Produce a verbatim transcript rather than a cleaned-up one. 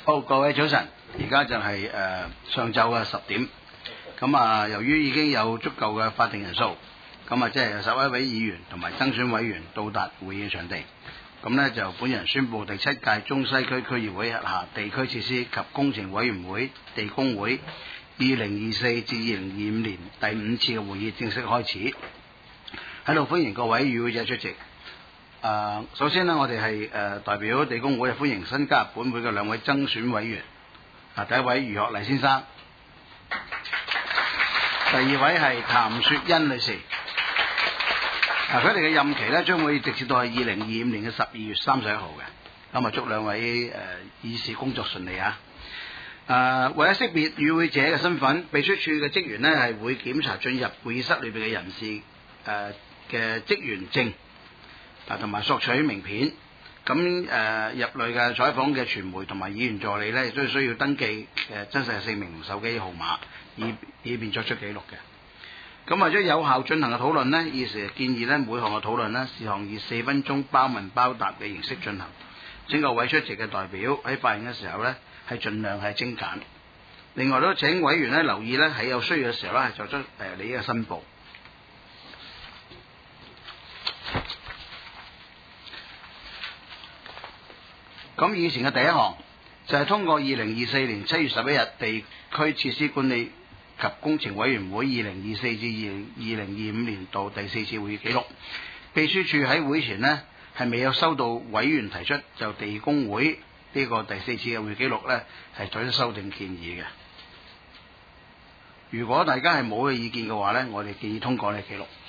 好，各位早晨，而家就係、是、誒、呃、上晝嘅十點。咁啊，由於已經有足夠嘅法定人數，咁啊，即係有十一位議員同埋增選委員到達會議場地。咁呢，就本人宣布第七屆中西區區議會轄下地區設施及工程委員會地工會二零二四至二零二五年第五次嘅會議正式開始。喺度歡迎各位與會者出席。誒、呃，首先呢，我哋係誒代表地工會歡迎新加入本會嘅兩位增選委員。啊，第一位余學麗先生，第二位係譚雪欣女士。啊，佢哋嘅任期呢將會直至到係二零二五年嘅十二月三十一號嘅。咁啊，祝兩位誒、呃、議事工作順利啊！誒、呃，為咗識別與會者嘅身份，秘書處嘅職員呢係會檢查進入會議室裏邊嘅人士誒嘅職員證啊，同埋索取名片。咁誒、呃、入內嘅採訪嘅傳媒同埋議員助理呢，亦都需要登記誒真實嘅姓名同手機號碼，以以便作出記錄嘅。咁為咗有效進行嘅討論呢，議事建議呢每項嘅討論呢，事項以四分鐘包問包答嘅形式進行。請各位出席嘅代表喺發言嘅時候呢，係盡量係精簡。另外都請委員呢留意呢，喺有需要嘅時候呢，係作出誒你嘅申報。咁以前嘅第一項就係、是、通過二零二四年七月十一日地區設施管理及工程委員會二零二四至二零二五年度第四次會議記錄。秘書處喺會前呢係未有收到委員提出就地工會呢個第四次嘅會議記錄呢係作出修訂建議嘅。如果大家係冇嘅意見嘅話呢，我哋建議通過呢個記錄。